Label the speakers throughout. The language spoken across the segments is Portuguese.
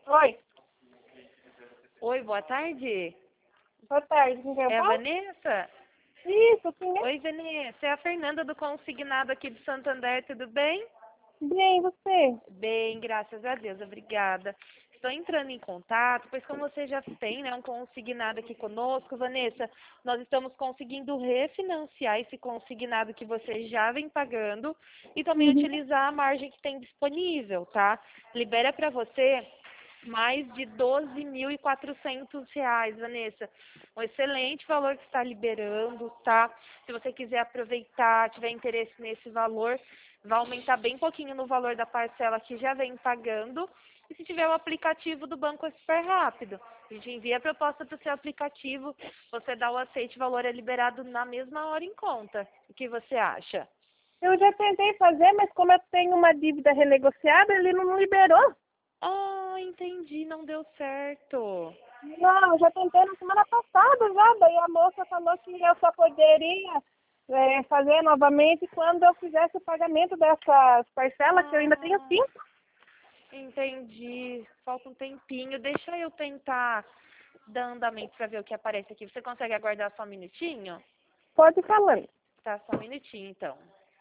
Speaker 1: Oi,
Speaker 2: Oi, boa tarde.
Speaker 1: boa tarde, quem quer
Speaker 2: É a
Speaker 1: falar?
Speaker 2: Vanessa?
Speaker 1: Isso, quem é?
Speaker 2: Oi, Vanessa. É a Fernanda do Consignado aqui de Santander, tudo bem?
Speaker 1: Bem, e você?
Speaker 2: Bem, graças a Deus, obrigada. Estou entrando em contato, pois como você já tem, né, um consignado aqui conosco, Vanessa, nós estamos conseguindo refinanciar esse consignado que você já vem pagando e também
Speaker 1: Uhum.
Speaker 2: utilizar a margem que tem disponível, tá? Libera para você mais de R$ 12.400, Vanessa. Um excelente valor que está liberando, tá? Se você quiser aproveitar, tiver interesse nesse valor, vai aumentar bem pouquinho no valor da parcela que já vem pagando. E se tiver o aplicativo do banco é super rápido. A gente envia a proposta para o seu aplicativo, você dá o aceite, o valor é liberado na mesma hora em conta. O que você acha?
Speaker 1: Eu já tentei fazer, mas como eu tenho uma dívida renegociada, ele não liberou.
Speaker 2: Ah, entendi, não deu certo.
Speaker 1: Não, eu já tentei na semana passada já, daí a moça falou que eu só poderia fazer novamente quando eu fizesse o pagamento dessas parcelas, que eu ainda tenho
Speaker 2: Ah,
Speaker 1: 5.
Speaker 2: entendi. Falta um tempinho. Deixa eu tentar dar andamento para ver o que aparece aqui. Você consegue aguardar só um minutinho?
Speaker 1: Pode ir falando.
Speaker 2: Tá, só um minutinho, então.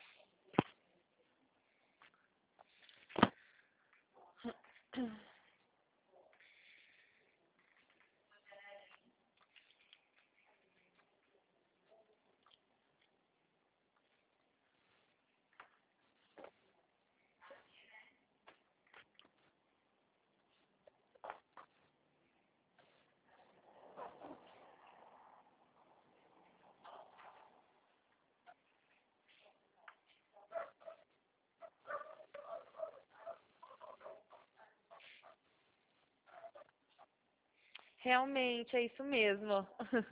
Speaker 2: Realmente, é isso mesmo.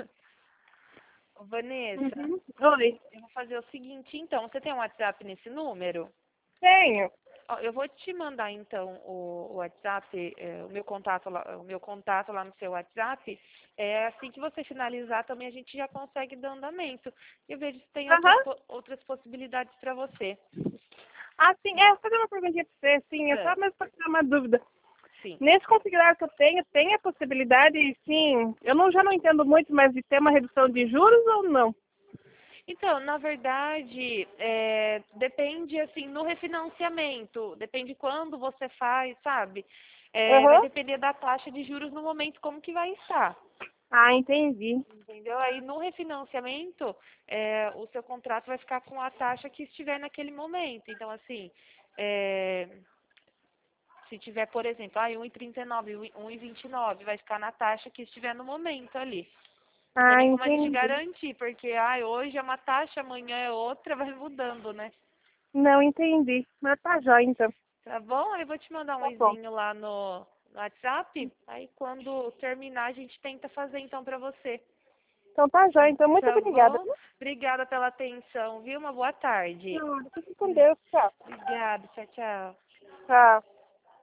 Speaker 2: Ô, Vanessa,
Speaker 1: Uhum. Oi.
Speaker 2: eu vou fazer o seguinte, então. Você tem um WhatsApp nesse número?
Speaker 1: Tenho.
Speaker 2: Ó, eu vou te mandar então o WhatsApp, o meu contato lá no seu WhatsApp. Assim que você finalizar também a gente já consegue dar andamento. Eu vejo se tem
Speaker 1: Aham.
Speaker 2: outras possibilidades para você.
Speaker 1: Ah, sim, vou fazer uma perguntinha pra você, sim, é
Speaker 2: É,
Speaker 1: só mesmo para tirar uma dúvida.
Speaker 2: sim.
Speaker 1: Nesse considerado que eu tenho, tem a possibilidade, sim, já não entendo muito, mas de ter uma redução de juros ou não?
Speaker 2: Então, na verdade, depende assim no refinanciamento, depende quando você faz, sabe? Vai
Speaker 1: Aham.
Speaker 2: depender da taxa de juros no momento como que vai estar.
Speaker 1: Ah, entendi.
Speaker 2: Entendeu? Aí no refinanciamento, o seu contrato vai ficar com a taxa que estiver naquele momento. Então, assim, é, se tiver, por exemplo, 1,39, 1,29, vai ficar na taxa que estiver no momento ali. Não tem
Speaker 1: Ah,
Speaker 2: nem como a gente
Speaker 1: entendi.
Speaker 2: garantir, porque hoje é uma taxa, amanhã é outra, vai mudando, né?
Speaker 1: Não entendi. Mas tá jóia, então.
Speaker 2: Tá bom? Aí eu vou te mandar um
Speaker 1: Tá bom.
Speaker 2: oizinho lá no WhatsApp. Aí quando terminar, a gente tenta fazer então pra você.
Speaker 1: Então tá jóia, então. Muito
Speaker 2: Tá
Speaker 1: obrigada.
Speaker 2: bom? Obrigada pela atenção, viu? Uma boa tarde.
Speaker 1: Não, fique com Deus. Tchau.
Speaker 2: Obrigada. Tchau, tchau.
Speaker 1: Tchau.